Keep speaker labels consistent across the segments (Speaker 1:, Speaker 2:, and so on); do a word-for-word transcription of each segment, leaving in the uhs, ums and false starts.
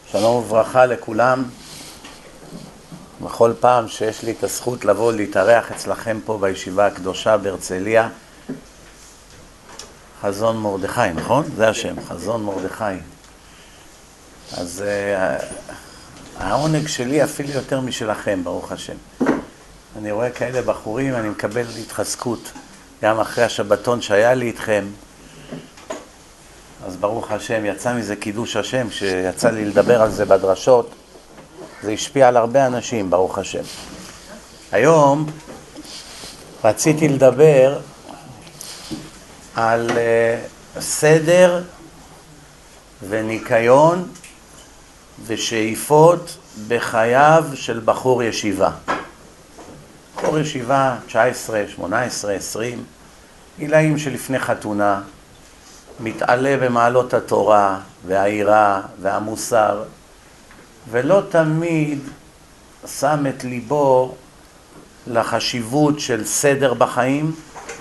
Speaker 1: שלום וברכה לכולם. בכל פעם שיש לי את הזכות לבוא להתארח אצלכם פה בישיבה הקדושה בהרצליה, חזון מרדכי, נכון? זה השם, חזון מרדכי. אז uh, העונג שלי אפילו יותר משלכם, ברוך השם. אני רואה כאלה בחורים, אני מקבל התחזקות גם אחרי השבתון שהיה לי איתכם. אז ברוך השם, יצא מזה קידוש השם, שיצא לי לדבר על זה בדרשות. זה השפיע על הרבה אנשים, ברוך השם. היום רציתי לדבר על uh, סדר וניקיון ושאיפות בחייו של בחור ישיבה. בחור ישיבה תשע עשרה, שמונה עשרה, עשרים, גילאים שלפני חתונה, מתעלה במעלות התורה והעירה והמוסר, ולא תמיד שם את ליבו לחשיבות של סדר בחיים,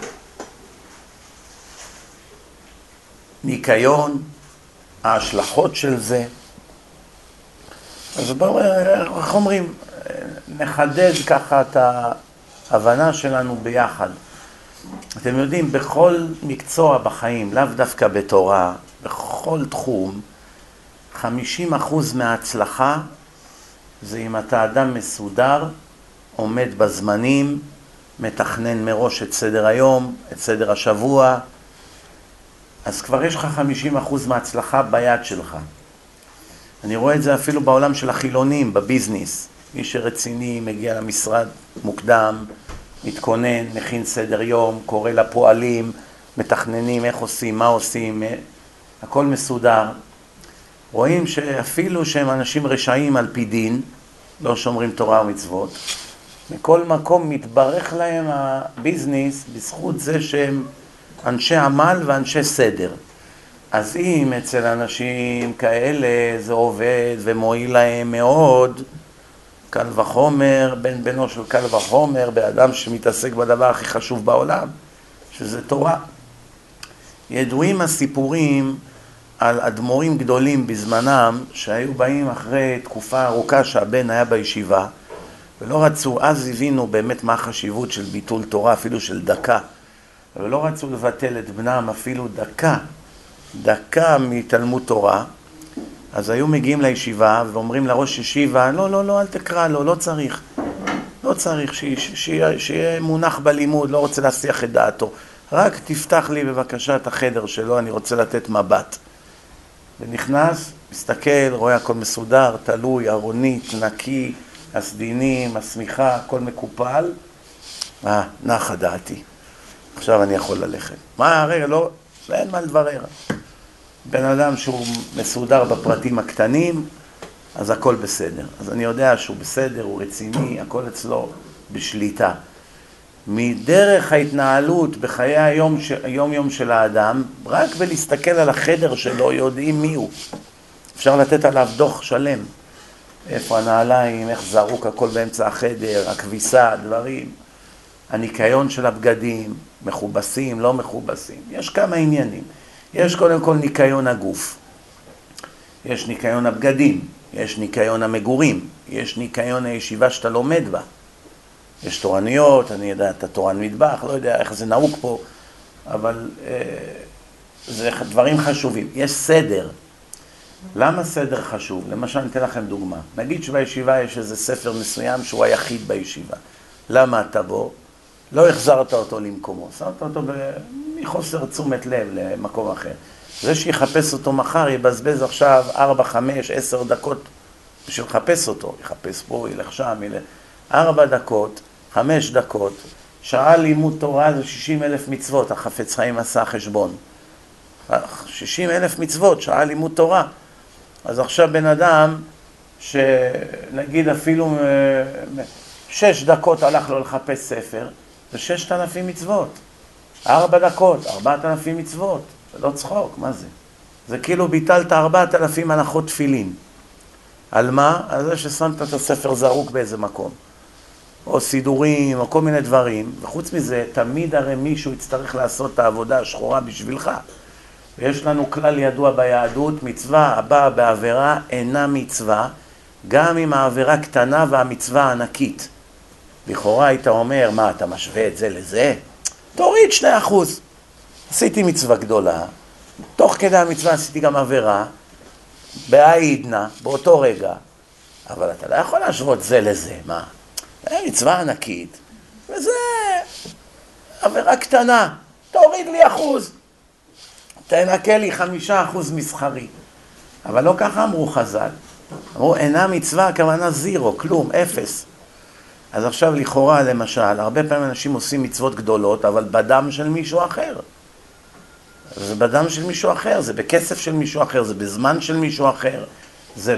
Speaker 1: ניקיון, ההשלכות של זה. אז בואו, איך אומרים, נחדד ככה את ההבנה שלנו ביחד. אתם יודעים, בכל מקצוע בחיים, לאו דווקא בתורה, בכל תחום, חמישים אחוז מההצלחה זה אם אתה אדם מסודר, עומד בזמנים, מתכנן מראש את סדר היום, את סדר השבוע, אז כבר יש לך חמישים אחוז מההצלחה ביד שלך. אני רואה את זה אפילו בעולם של החילונים, בביזנס. מי שרציני מגיע למשרד מוקדם, מתכונן, מכין סדר יום, קורא לפועלים, מתכננים איך עושים, מה עושים, הכל מסודר. רואים שאפילו שהם אנשים רשעים על פי דין, לא שומרים תורה ומצוות, מכל מקום מתברך להם הביזנס בזכות זה שהם אנשי עמל ואנשי סדר. אז אם אצל אנשים כאלה זה עובד ומועיל להם מאוד, קל וחומר, בן בנו של קל וחומר, באדם שמתעסק בדבר הכי חשוב בעולם, שזה תורה. ידועים הסיפורים על אדמו"רים גדולים בזמנם, שהיו באים אחרי תקופה ארוכה שהבן היה בישיבה, ולא רצו, אז הבינו באמת מה החשיבות של ביטול תורה, אפילו של דקה, ולא רצו לבטל את בנם אפילו דקה, דקה מתלמוד תורה. אז היו מגיעים לישיבה ואומרים לראש ישיבה, לא, לא, לא, אל תקרא לו, לא צריך. לא צריך, שיהיה, שיהיה מונח בלימוד, לא רוצה להסיח את דעתו. רק תפתח לי בבקשה את החדר שלו, אני רוצה לתת מבט. ונכנס, מסתכל, רואה הכל מסודר, תלוי, ארונית, נקי, הסדינים, הסמיכה, הכל מקופל. אה, נחה דעתי. עכשיו אני יכול ללכת. מה, רגע, לא, אין מה לדברר. בן אדם שהוא מסודר בפרטים הקטנים, אז הכל בסדר. אז אני יודע שהוא בסדר, הוא רציני, הכל אצלו בשליטה. מדרך ההתנהלות בחיי היום, היום יום של האדם, רק בלהסתכל על החדר שלו יודעים מי הוא. אפשר לתת עליו דוח שלם. איפה הנעליים, איך זרוק הכל באמצע החדר, הכביסה, דברים. הניקיון של הבגדים, מכובסים, לא מכובסים. יש כמה עניינים. יש קודם כל ניקיון הגוף, יש ניקיון הבגדים, יש ניקיון המגורים, יש ניקיון הישיבה שאתה לומד בה. יש תורניות, אני יודע, אתה תורן מטבח, לא יודע איך זה נהוג פה, אבל אה, זה דברים חשובים. יש סדר. למה סדר חשוב? למשל, אני אתן לכם דוגמה. נגיד שבישיבה יש איזה ספר מסוים שהוא היחיד בישיבה. למה אתה בו? לא החזרת אותו למקומו, שמת אותו מחוסר תשומת לב למקום אחר. זה שיחפש אותו מחר, יבזבז עכשיו ארבע, חמש, עשר דקות בשביל לחפש אותו. יחפש פה, ילך שם, ילך. ארבע דקות, חמש דקות, שעה לימוד תורה זה שישים אלף מצוות, החפץ חיים עשה חשבון. שישים אלף מצוות, שעה לימוד תורה. אז עכשיו בן אדם, שנגיד אפילו שש דקות הלך לו לחפש ספר, זה ששת אלפים מצוות. ארבע דקות, ארבעת אלפים מצוות. זה לא צחוק, מה זה? זה כאילו ביטלת ארבעת אלפים הנחות תפילין. על מה? על זה ששמת את הספר זרוק באיזה מקום. או סידורים, או כל מיני דברים. וחוץ מזה, תמיד הרי מישהו יצטרך לעשות את העבודה השחורה בשבילך. ויש לנו כלל ידוע ביהדות, מצווה הבאה בעבירה אינה מצווה, גם אם העבירה קטנה והמצווה ענקית. לכאורה היית אומר, מה, אתה משווה את זה לזה? תוריד שני אחוז. עשיתי מצווה גדולה, תוך כדי המצווה עשיתי גם עבירה, בעידנה, באותו רגע, אבל אתה לא יכול להשוות זה לזה, מה? זה מצווה ענקית, וזה עבירה קטנה, תוריד לי אחוז, תנקה לי חמישה אחוז מסחרי. אבל לא ככה אמרו חז"ל, אמרו אינה מצווה, הכוונה זירו, כלום, אפס. אז עכשיו לכאורה למשל, הרבה פעמים אנשים עושים מצוות גדולות, אבל בדם של מישהו אחר. זה בדם של מישהו אחר, זה בכסף של מישהו אחר, זה בזמן של מישהו אחר, זה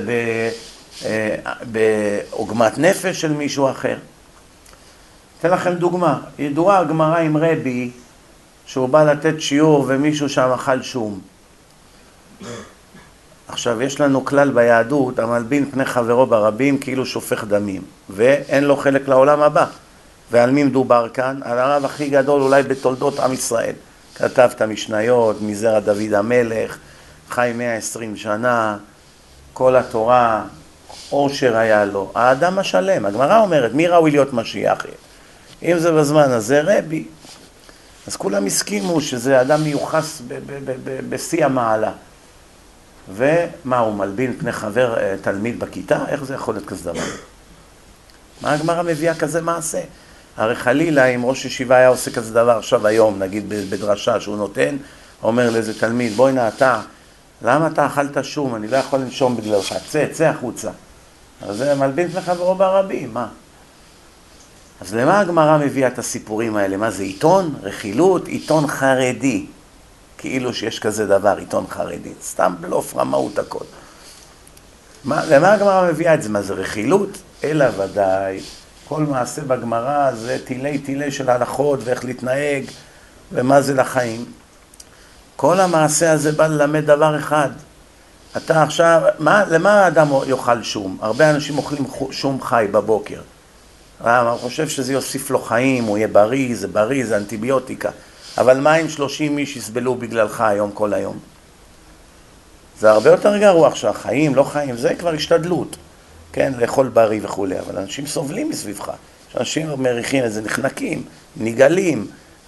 Speaker 1: בעוגמת נפש של מישהו אחר. אתן לכם דוגמה, ידועה הגמרא עם רבי, שהוא בא לתת שיעור ומישהו שם אכל שום. עכשיו, יש לנו כלל ביהדות, המלבין פני חברו ברבים כאילו שופך דמים, ואין לו חלק לעולם הבא. ועל מי מדובר כאן? על הרב הכי גדול אולי בתולדות עם ישראל. כתב את המשניות, מזרע דוד המלך, חי מאה ועשרים שנה, כל התורה, עושר היה לו. האדם השלם, הגמרא אומרת, מי ראוי להיות משיח? אם זה בזמן הזה, רבי. אז כולם הסכימו שזה אדם מיוחס בשיא המעלה. ומה, הוא מלבין פני חבר תלמיד בכיתה? איך זה יכול להיות כזה דבר? מה הגמרא מביאה כזה מעשה? הרי חלילה, אם ראש ישיבה היה עושה כזה דבר עכשיו היום, נגיד בדרשה שהוא נותן, אומר לאיזה תלמיד, בואי נא אתה, למה אתה אכלת שום? אני לא יכול לנשום בגללך, צא, צא החוצה. אז זה מלבין פני חברו ברבים, מה? אז למה הגמרא מביאה את הסיפורים האלה? מה זה עיתון? רכילות? עיתון חרדי. כאילו שיש כזה דבר, עיתון חרדי. סתם בלוף, רמאות הכל. מה, למה הגמרא מביאה את זה? מה זה רכילות? אלא ודאי. כל מעשה בגמרא זה טילי טילי של הלכות ואיך להתנהג ומה זה לחיים. כל המעשה הזה בא ללמד דבר אחד. אתה עכשיו, מה, למה האדם יאכל שום? הרבה אנשים אוכלים שום חי בבוקר. הוא חושב שזה יוסיף לו חיים, הוא יהיה בריא, זה בריא, זה אנטיביוטיקה. אבל מה אם שלושים איש יסבלו בגללך היום כל היום? זה הרבה יותר גרוע עכשיו, חיים, לא חיים, זה כבר השתדלות. כן, לאכול בריא וכו', אבל אנשים סובלים מסביבך. אנשים מריחים את זה, נחנקים, ניגלים,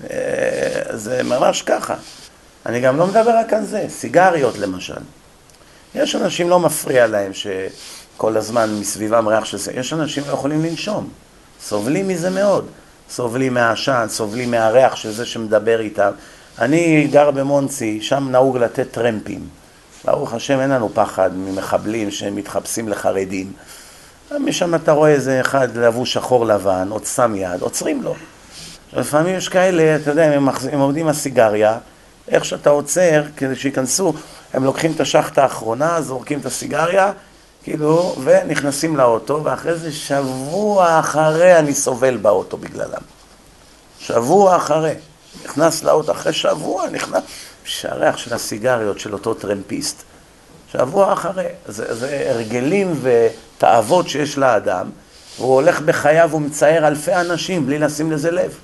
Speaker 1: זה ממש ככה. אני גם לא מדבר רק על זה, סיגריות למשל. יש אנשים לא מפריע להם שכל הזמן מסביבם ריח של זה. יש אנשים לא יכולים לנשום. סובלים מזה מאוד. סובלים מהעשן, סובלים מהריח של זה שמדבר איתם. אני גר במונצי, שם נהוג לתת טרמפים. ברוך השם, אין לנו פחד ממחבלים שמתחפשים לחרדים. משם אתה רואה איזה אחד לבוש שחור לבן, עוד שם יד, עוצרים לו. לפעמים יש כאלה, אתה יודע, הם, הם עומדים הסיגריה, איך שאתה עוצר, כדי שיכנסו, הם לוקחים את השחת האחרונה, זורקים את הסיגריה, כאילו, ונכנסים לאוטו, ואחרי זה שבוע אחרי אני סובל באוטו בגללם. שבוע אחרי. נכנס לאוטו, אחרי שבוע נכנס, שהריח של הסיגריות של אותו טרמפיסט. שבוע אחרי. זה, זה הרגלים ותאוות שיש לאדם, והוא הולך בחייו ומצייר אלפי אנשים בלי לשים לזה לב.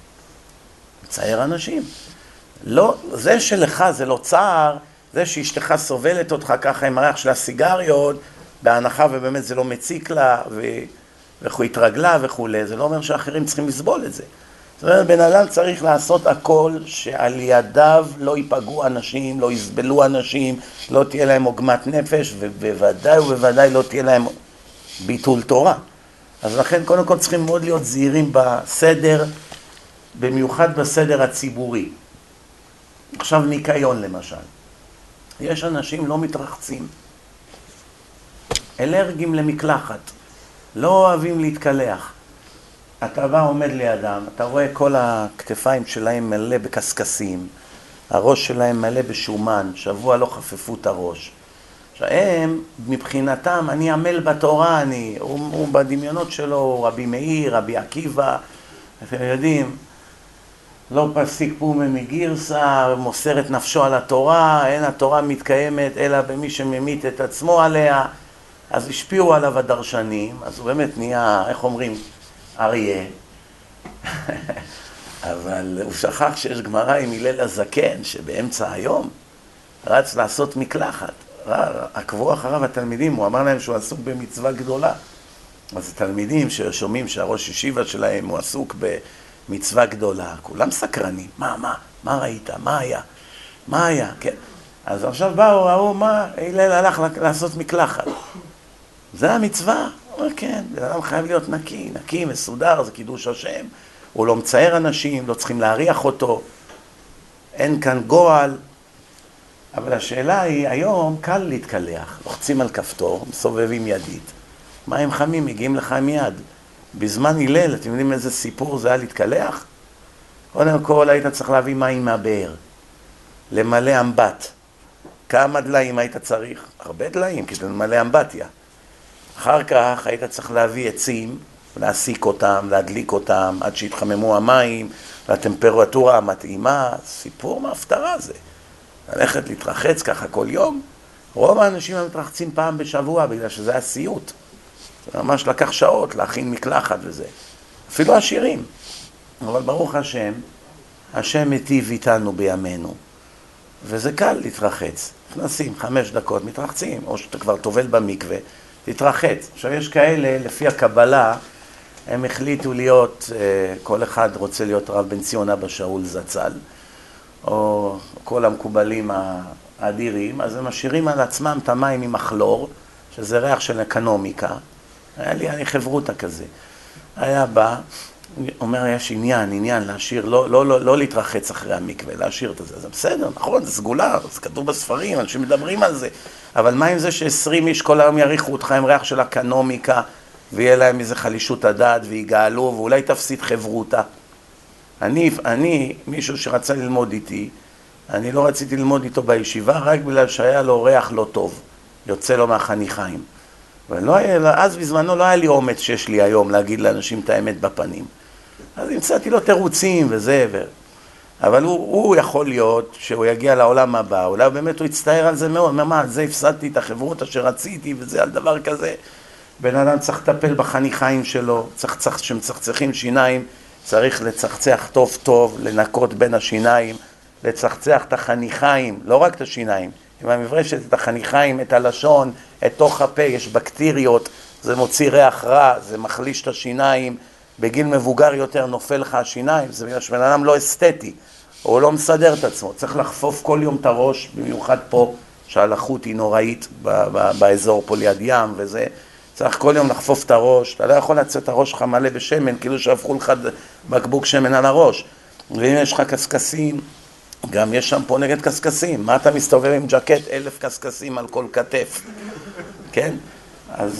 Speaker 1: מצייר אנשים. לא, זה שלך זה לא צער, זה שאשתך סובלת אותך ככה עם הריח של הסיגריות, בהנחה ובאמת זה לא מציק לה, ואיך הוא התרגלה וכו', זה לא אומר שאחרים צריכים לסבול את זה. זאת אומרת, בן אדם צריך לעשות הכל שעל ידיו לא ייפגעו אנשים, לא יסבלו אנשים, לא תהיה להם עוגמת נפש, ובוודאי ובוודאי לא תהיה להם ביטול תורה. אז לכן קודם כל צריכים מאוד להיות זהירים בסדר, במיוחד בסדר הציבורי. עכשיו ניקיון למשל. יש אנשים לא מתרחצים, אלרגיים למקלחת, לא אוהבים להתקלח. אתה בא עומד לידם, אתה רואה כל הכתפיים שלהם מלא בקסקסים, הראש שלהם מלא בשומן, שבוע לא חפפו את הראש. שהם, מבחינתם, אני עמל בתורה, אני, הוא, הוא בדמיונות שלו, רבי מאיר, רבי עקיבא, אתם יודעים, לא פסיק פומה מגירסה, מוסר את נפשו על התורה, אין התורה מתקיימת אלא במי שממית את עצמו עליה, אז השפיעו עליו הדרשנים, אז הוא באמת נהיה, איך אומרים, אריה, אבל הוא שכח שיש גמרא עם הלל הזקן שבאמצע היום, רץ לעשות מקלחת. עקבו אחריו התלמידים, הוא אמר להם שהוא עסוק במצווה גדולה. אז התלמידים ששומעים שהראש ישיבה שלהם הוא עסוק במצווה גדולה, כולם סקרנים. מה, מה, מה ראית? מה היה? מה היה? כן. אז עכשיו באו, ראו מה, הלל הלך לעשות מקלחת. זה המצווה? הוא אומר, כן, בן אדם חייב להיות נקי, נקי, מסודר, זה קידוש השם. הוא לא מצייר אנשים, לא צריכים להריח אותו. אין כאן גועל. אבל השאלה היא, היום קל להתקלח. לוחצים על כפתור, מסובבים ידית. מים חמים מגיעים לך מיד. בזמן הלל, אתם יודעים איזה סיפור זה היה להתקלח? קודם כל היית צריך להביא מים מהבאר. למלא אמבט. כמה דליים היית צריך? הרבה דליים, כי זה למלא אמבטיה. אחר כך היית צריך להביא עצים, להסיק אותם, להדליק אותם, עד שיתחממו המים, לטמפרטורה המתאימה. סיפור מהפטרה זה. ללכת להתרחץ ככה כל יום. רוב האנשים מתרחצים פעם בשבוע, בגלל שזה הסיוט. זה ממש לקח שעות להכין מקלחת וזה. אפילו עשירים. אבל ברוך השם, השם מטיב איתנו בימינו. וזה קל להתרחץ. נכנסים חמש דקות, מתרחצים. או שאתה כבר טובל במקווה, תתרחץ. עכשיו יש כאלה, לפי הקבלה, הם החליטו להיות, כל אחד רוצה להיות רב בן ציון אבא שאול זצ"ל, או כל המקובלים האדירים, אז הם משאירים על עצמם את המים עם הכלור, שזה ריח של אקונומיקה. היה לי, אני חברותה כזה. היה בא, אומר, יש עניין, עניין להשאיר, לא, לא, לא, לא להתרחץ אחרי המקווה, להשאיר את זה. זה בסדר, נכון, זה סגולה, זה כתוב בספרים, אנשים מדברים על זה. אבל מה עם זה ש-עשרים איש כל היום יריחו אותך עם ריח של אקונומיקה, ויהיה להם איזה חלישות הדעת, ויגאלו, ואולי תפסיד חברותה. אני, אני, מישהו שרצה ללמוד איתי, אני לא רציתי ללמוד איתו בישיבה, רק בגלל שהיה לו ריח לא טוב, יוצא לו מהחניכיים. ולא היה, אז בזמנו לא היה לי אומץ שיש לי היום להגיד לאנשים את האמת בפנים. אז המצאתי לו תירוצים וזה, ו... אבל הוא, הוא יכול להיות שהוא יגיע לעולם הבא, אולי באמת הוא יצטער על זה מאוד, אומר, מה, על זה הפסדתי את החברות אשר רציתי, וזה על דבר כזה. בן אדם צריך לטפל בחניכיים שלו, צריך, צריך, שמצחצחים שיניים, צריך לצחצח טוב טוב, לנקות בין השיניים, לצחצח את החניכיים, לא רק את השיניים, עם המברשת, את החניכיים, את הלשון, את תוך הפה, יש בקטריות, זה מוציא ריח רע, זה מחליש את השיניים, בגיל מבוגר יותר נופל לך השיניים, זה בגלל שבן אדם לא אסתטי, הוא לא מסדר את עצמו, צריך לחפוף כל יום את הראש, במיוחד פה, שהלחות היא נוראית באזור פה ליד ים וזה, צריך כל יום לחפוף את הראש, אתה לא יכול לצאת את הראש שלך מלא בשמן, כאילו שהפכו לך בקבוק שמן על הראש, ואם יש לך קסקסים, גם יש שם פה נגד קסקסים, מה אתה מסתובב עם ג'קט, אלף קסקסים על כל כתף, כן? אז,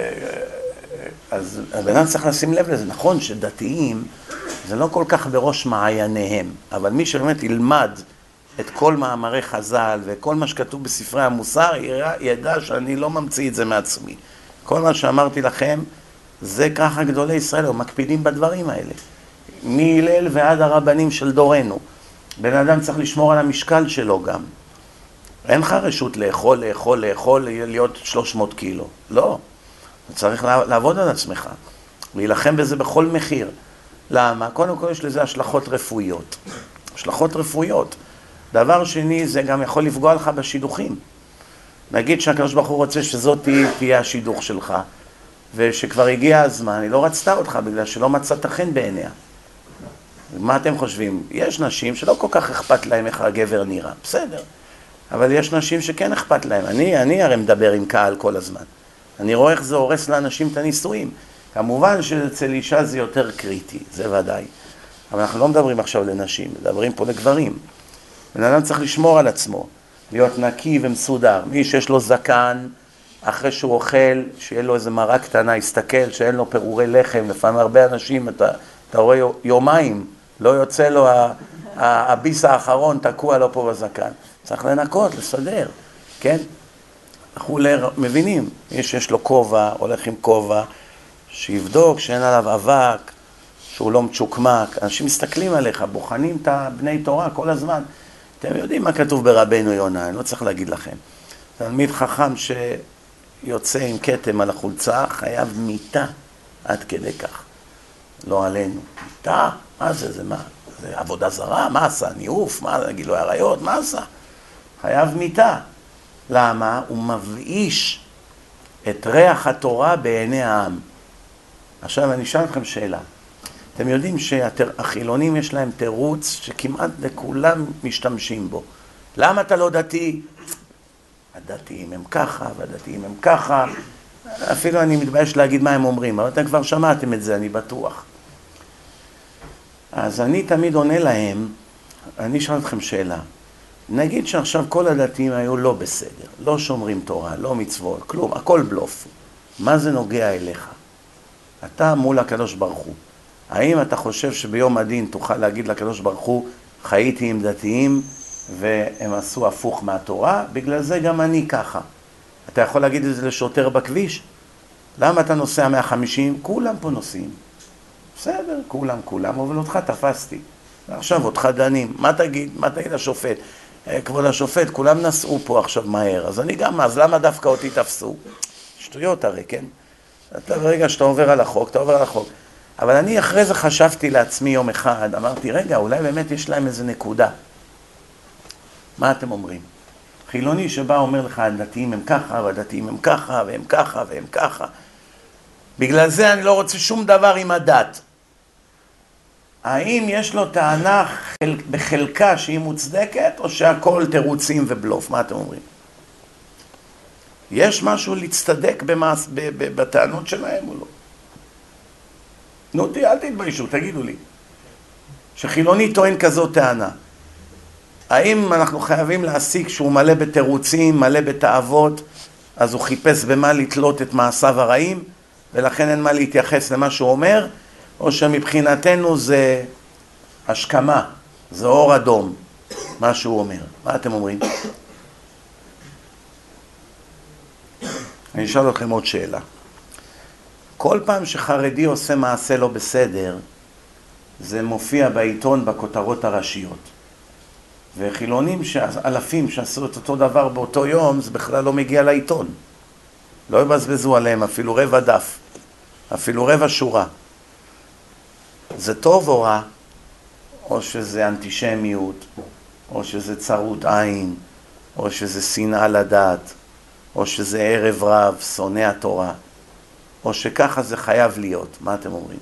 Speaker 1: אז הבן אדם צריך לשים לב לזה, נכון שדתיים זה לא כל כך בראש מעייניהם, אבל מי שבאמת ילמד את כל מאמרי חז"ל וכל מה שכתוב בספרי המוסר, ידע שאני לא ממציא את זה מעצמי. כל מה שאמרתי לכם, זה ככה גדולי ישראל, הם מקפידים בדברים האלה. מהלל ועד הרבנים של דורנו. בן אדם צריך לשמור על המשקל שלו גם. אין לך רשות לאכול, לאכול, לאכול, להיות שלוש מאות קילו. לא. אתה צריך לעבוד על עצמך. להילחם בזה בכל מחיר. למה? קודם כל יש לזה השלכות רפואיות. השלכות רפואיות. דבר שני, זה גם יכול לפגוע לך בשידוכים. נגיד שהקדוש ברוך הוא רוצה שזאת תהיה השידוך שלך, ושכבר הגיע הזמן, היא לא רצתה אותך בגלל שלא מצאת חן בעיניה. מה אתם חושבים? יש נשים שלא כל כך אכפת להם איך הגבר נראה, בסדר. אבל יש נשים שכן אכפת להם. אני, אני הרי מדבר עם קהל כל הזמן. אני רואה איך זה הורס לאנשים את הנישואים. כמובן שאצל אישה זה יותר קריטי, זה ודאי. אבל אנחנו לא מדברים עכשיו לנשים, מדברים פה לגברים. בן אדם צריך לשמור על עצמו, להיות נקי ומסודר. מי שיש לו זקן, אחרי שהוא אוכל, שיהיה לו איזה מראה קטנה, יסתכל, שאין לו פירורי לחם. לפעמים הרבה אנשים, אתה, אתה רואה יומיים, לא יוצא לו הביס האחרון, תקוע לו פה בזקן. צריך לנקות, לסדר, כן? אנחנו מבינים, מי שיש לו כובע, הולך עם כובע, שיבדוק שאין עליו אבק, שהוא לא מצ'וקמק. אנשים מסתכלים עליך, בוחנים את בני תורה כל הזמן. אתם יודעים מה כתוב ברבנו יונה, אני לא צריך להגיד לכם. תלמיד חכם שיוצא עם כתם על החולצה, חייב מיטה עד כדי כך. לא עלינו. מיטה? מה זה? זה מה? זה עבודה זרה? מה עשה? ניאוף? מה? גילוי עריות? מה עשה? חייב מיתה. למה? הוא מבאיש את ריח התורה בעיני העם. עכשיו אני אשאל אתכם שאלה. אתם יודעים שהחילונים יש להם תירוץ שכמעט לכולם משתמשים בו. למה אתה לא דתי? הדתיים הם ככה, והדתיים הם ככה. אפילו אני מתבייש להגיד מה הם אומרים, אבל אתם כבר שמעתם את זה, אני בטוח. אז אני תמיד עונה להם, אני אשאל אתכם שאלה. נגיד שעכשיו כל הדתיים היו לא בסדר, לא שומרים תורה, לא מצוות, כלום, הכל בלוף. מה זה נוגע אליך? אתה מול הקדוש ברוך הוא. האם אתה חושב שביום הדין תוכל להגיד לקדוש ברוך הוא, חייתי עם דתיים והם עשו הפוך מהתורה? בגלל זה גם אני ככה. אתה יכול להגיד את זה לשוטר בכביש? למה אתה נוסע מאה וחמישים? כולם פה נוסעים. בסדר, כולם, כולם, אבל אותך תפסתי. עכשיו אותך דנים. מה תגיד? מה תגיד לשופט? כבוד השופט, כולם נסעו פה עכשיו מהר. אז אני גם, אז למה דווקא אותי תפסו? שטויות הרי, כן? אתה ברגע שאתה עובר על החוק, אתה עובר על החוק. אבל אני אחרי זה חשבתי לעצמי יום אחד, אמרתי, רגע, אולי באמת יש להם איזה נקודה. מה אתם אומרים? חילוני שבא אומר לך, הדתיים הם ככה, והדתיים הם ככה, והם ככה, והם ככה. בגלל זה אני לא רוצה שום דבר עם הדת. האם יש לו טענה חל... בחלקה שהיא מוצדקת, או שהכל תירוצים ובלוף? מה אתם אומרים? יש משהו להצטדק במס... ב... ב... בטענות שלהם או לא? נו, תי, אל תתביישו, תגידו לי. שחילוני טוען כזאת טענה. האם אנחנו חייבים להסיק שהוא מלא בתירוצים, מלא בתאוות, אז הוא חיפש במה לתלות את מעשיו הרעים, ולכן אין מה להתייחס למה שהוא אומר, או שמבחינתנו זה השכמה, זה אור אדום, מה שהוא אומר. מה אתם אומרים? אני אשאל אתכם עוד שאלה. כל פעם שחרדי עושה מעשה לא בסדר, זה מופיע בעיתון בכותרות הראשיות. וחילונים, אלפים שעשו את אותו דבר באותו יום, זה בכלל לא מגיע לעיתון. לא יבזבזו עליהם אפילו רבע דף, אפילו רבע שורה. זה טוב או רע? או שזה אנטישמיות, או שזה צרות עין, או שזה שנאה לדעת, או שזה ערב רב, שונא התורה, או שככה זה חייב להיות. מה אתם אומרים?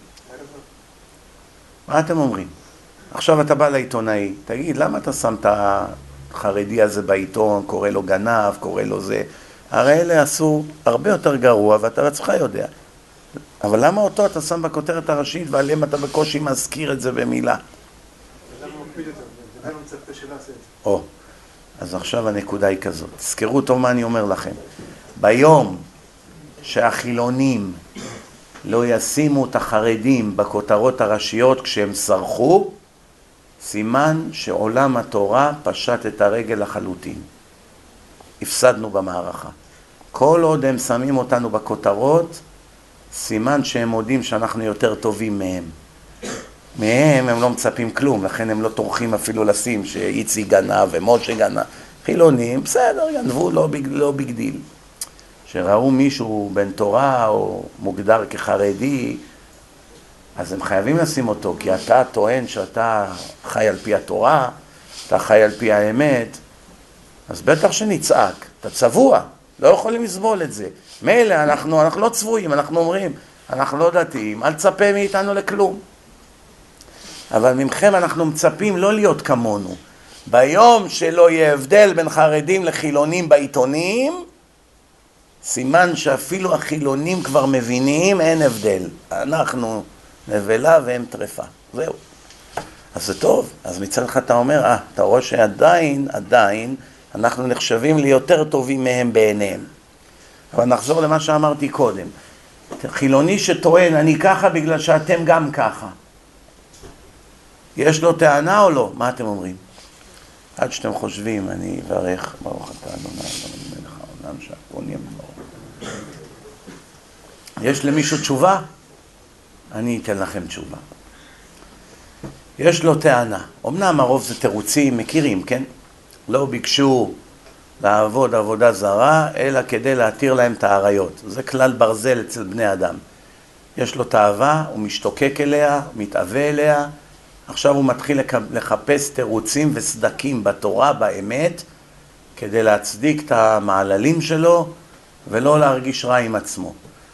Speaker 1: מה אתם אומרים? עכשיו אתה בא לעיתונאי, תגיד, למה אתה שם את החרדי הזה בעיתון, קורא לו גנב, קורא לו זה? הרי אלה עשו הרבה יותר גרוע, ואתה בעצמך יודע. אבל למה אותו אתה שם בכותרת הראשית, ועליהם אתה בקושי מזכיר את זה במילה?
Speaker 2: למה מפיל את זה? זה למה מצפה שלא עשה את זה?
Speaker 1: או, אז עכשיו הנקודה היא כזאת. תזכרו טוב מה אני אומר לכם. ביום שהחילונים לא ישימו את החרדים בכותרות הראשיות כשהם שרחו, סימן שעולם התורה פשט את הרגל לחלוטין. הפסדנו במערכה. כל עוד הם שמים אותנו בכותרות, סימן שהם מודים שאנחנו יותר טובים מהם. מהם הם לא מצפים כלום, לכן הם לא טורחים אפילו לשים שאיצי גנב ומשה גנב. חילונים, בסדר, גנבו, לא, לא בגדיל. שראו מישהו בן תורה או מוגדר כחרדי, אז הם חייבים לשים אותו, כי אתה טוען שאתה חי על פי התורה, אתה חי על פי האמת, אז בטח שנצעק, אתה צבוע, לא יכולים לסבול את זה. מילא, אנחנו, אנחנו לא צבועים, אנחנו אומרים, אנחנו לא דתיים, אל תצפה מאיתנו לכלום. אבל ממכם אנחנו מצפים לא להיות כמונו. ביום שלא יהיה הבדל בין חרדים לחילונים בעיתונים, סימן שאפילו החילונים כבר מבינים, אין הבדל. אנחנו נבלה והם טרפה. זהו. אז זה טוב. אז מצד לך אתה אומר, אה, אתה רואה שעדיין, עדיין, אנחנו נחשבים ליותר טובים מהם בעיניהם. אבל נחזור למה שאמרתי קודם. חילוני שטוען, אני ככה בגלל שאתם גם ככה. יש לו טענה או לא? מה אתם אומרים? עד שאתם חושבים, אני אברך, ברוך אתה אדוני, אדוני מלך העולם שהכל נהיה בברוך. יש למישהו תשובה? אני אתן לכם תשובה. יש לו טענה. אמנם הרוב זה תירוצים, מכירים, כן? לא ביקשו לעבוד עבודה זרה, אלא כדי להתיר להם את העריות. זה כלל ברזל אצל בני אדם. יש לו תאווה, הוא משתוקק אליה, מתאווה אליה, עכשיו הוא מתחיל לחפש תירוצים וסדקים בתורה, באמת, כדי להצדיק את המעללים שלו, ולא להרגיש רע עם עצמו.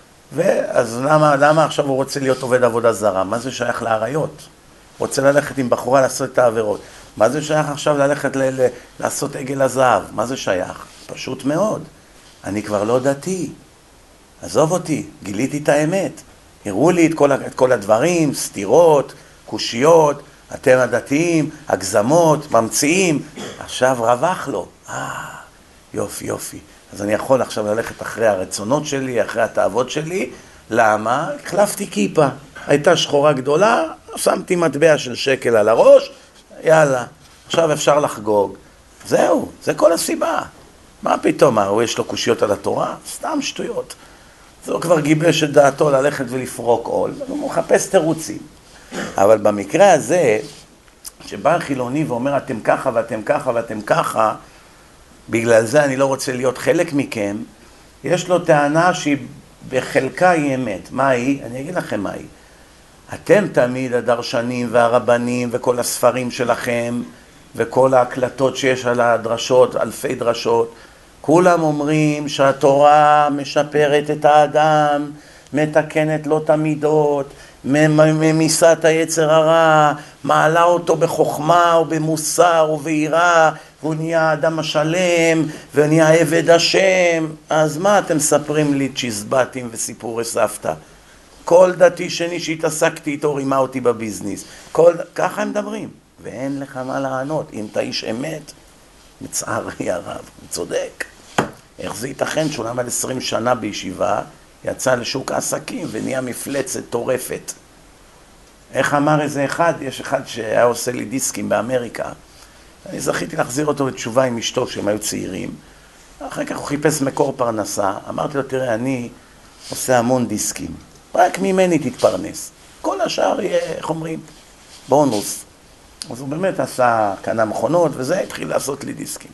Speaker 1: ואז למה, למה עכשיו הוא רוצה להיות עובד עבודה זרה? מה זה שייך לעריות? רוצה ללכת עם בחורה לעשות את העבירות. מה זה שייך עכשיו ללכת ל- ל- לעשות עגל הזהב? מה זה שייך? פשוט מאוד. אני כבר לא דתי. עזוב אותי, גיליתי את האמת. הראו לי את כל, את כל הדברים, סתירות, קושיות, אתם הדתיים, הגזמות, ממציאים. עכשיו רווח לו. אה, יופי, יופי. אז אני יכול עכשיו ללכת אחרי הרצונות שלי, אחרי התאוות שלי. למה? החלפתי כיפה. הייתה שחורה גדולה, שמתי מטבע של שקל על הראש, יאללה, עכשיו אפשר לחגוג. זהו, זה כל הסיבה. מה פתאום, הוא יש לו קושיות על התורה? סתם שטויות. זה כבר גיבש את דעתו ללכת ולפרוק עול, הוא מחפש תירוצים. אבל במקרה הזה, שבא חילוני ואומר אתם ככה ואתם ככה ואתם ככה, בגלל זה אני לא רוצה להיות חלק מכם, יש לו טענה שהיא בחלקה היא אמת. מה היא? אני אגיד לכם מה היא. אתם תמיד הדרשנים והרבנים וכל הספרים שלכם וכל ההקלטות שיש על הדרשות, אלפי דרשות, כולם אומרים שהתורה משפרת את האדם, מתקנת לו את המידות, ממיסה את היצר הרע, מעלה אותו בחוכמה ובמוסר וביראה, והוא נהיה האדם השלם ונהיה עבד השם. אז מה אתם מספרים לי צ'יזבטים וסיפורי סבתא? כל דתי שני שהתעסקתי איתו רימה אותי בביזניס. כל... ככה הם מדברים. ואין לך מה לענות. אם אתה איש אמת, מצערי הרב, הוא צודק. איך זה ייתכן שהוא למד עשרים שנה בישיבה, יצא לשוק העסקים ונהיה מפלצת טורפת. איך אמר איזה אחד? יש אחד שהיה עושה לי דיסקים באמריקה. אני זכיתי להחזיר אותו בתשובה עם אשתו שהם היו צעירים. אחר כך הוא חיפש מקור פרנסה. אמרתי לו, תראה, אני עושה המון דיסקים. רק ממני תתפרנס. כל השאר יהיה, איך אומרים, בונוס. אז הוא באמת עשה קנה מכונות, וזה התחיל לעשות לי דיסקים.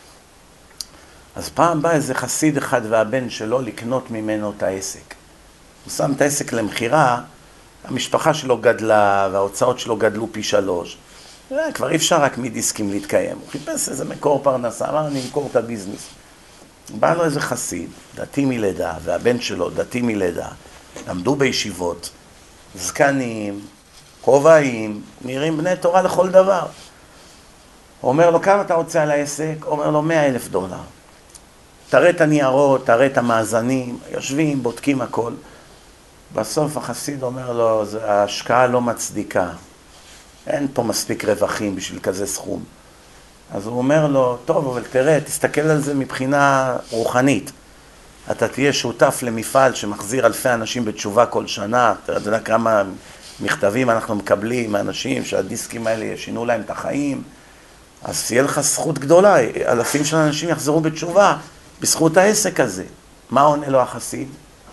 Speaker 1: אז פעם בא איזה חסיד אחד והבן שלו לקנות ממנו את העסק. הוא שם את העסק למחירה, המשפחה שלו גדלה, וההוצאות שלו גדלו פי שלוש. כבר אי אפשר רק מדיסקים להתקיים. הוא חיפש איזה מקור פרנסה, אמר, אני אמכור את הביזנס. בא לו איזה חסיד, דתי מלידה, והבן שלו דתי מלידה, למדו בישיבות, זקנים, כובעים, נראים בני תורה לכל דבר. הוא אומר לו, כמה אתה רוצה על העסק? הוא אומר לו, מאה אלף דולר. תראה את הניירות, תראה את המאזנים, יושבים, בודקים הכל. בסוף החסיד אומר לו, ההשקעה לא מצדיקה. אין פה מספיק רווחים בשביל כזה סכום. אז הוא אומר לו, טוב, אבל תראה, תסתכל על זה מבחינה רוחנית. אתה תהיה שותף למפעל שמחזיר אלפי אנשים בתשובה כל שנה. אתה יודע כמה מכתבים אנחנו מקבלים מאנשים שהדיסקים האלה ישינו להם את החיים. אז תהיה לך זכות גדולה, אלפים של אנשים יחזרו בתשובה בזכות העסק הזה. מה עונה לו החסיד?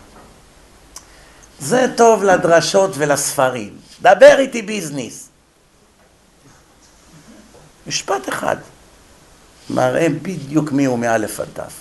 Speaker 1: זה טוב לדרשות ולספרים. דבר איתי ביזניס. משפט אחד. מראה בדיוק מי הוא מאלף עד תף.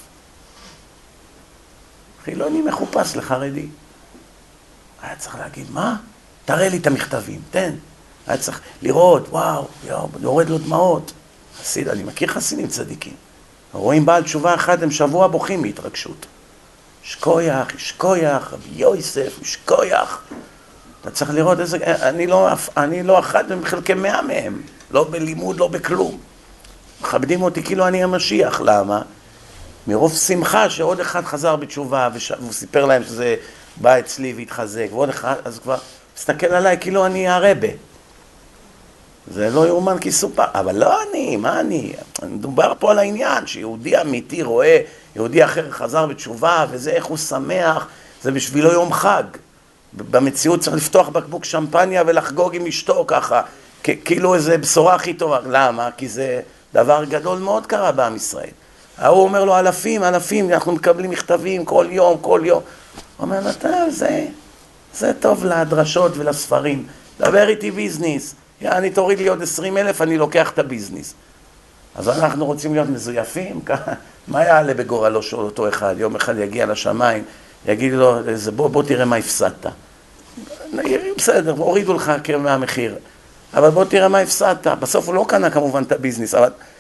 Speaker 1: חילוני מחופש לחרדי. היה צריך להגיד, מה? תראה לי את המכתבים, תן. היה צריך לראות, וואו, יורד לו דמעות. חסיד, אני מכיר חסידים צדיקים. רואים בעל תשובה אחד, הם שבוע בוכים מהתרגשות. שקויח, שקויח, רבי יוסף, שקויח. אתה צריך לראות איזה, אני לא, אני לא אחד מחלקי מאה מהם. לא בלימוד, לא בכלום. מכבדים אותי כאילו אני המשיח. למה? מרוב שמחה שעוד אחד חזר בתשובה, והוא סיפר להם שזה בא אצלי והתחזק, ועוד אחד, אז כבר מסתכל עליי כאילו אני הרבה. זה לא יאומן כי סופר, אבל לא אני, מה אני? מדובר פה על העניין, שיהודי אמיתי רואה, יהודי אחר חזר בתשובה, וזה איך הוא שמח, זה בשבילו יום חג. במציאות צריך לפתוח בקבוק שמפניה ולחגוג עם אשתו ככה, כאילו איזה בשורה הכי טובה. למה? כי זה דבר גדול מאוד קרה בעם ישראל. הוא אומר לו, אלפים, אלפים, אנחנו מקבלים מכתבים כל יום, כל יום. הוא אומר לו, זה, זה טוב לדרשות ולספרים. דבר איתי ביזניס. אני תוריד לי עוד עשרים אלף, אני לוקח את הביזניס. אז אנחנו רוצים להיות מזויפים? מה יעלה בגורלו של אותו אחד? יום אחד יגיע לשמיים, יגיד לו, בוא, בוא תראה מה הפסדת. בסדר, הורידו לך מהמחיר. אבל בוא תראה מה הפסדת. בסוף הוא לא קנה כמובן את הביזניס, אבל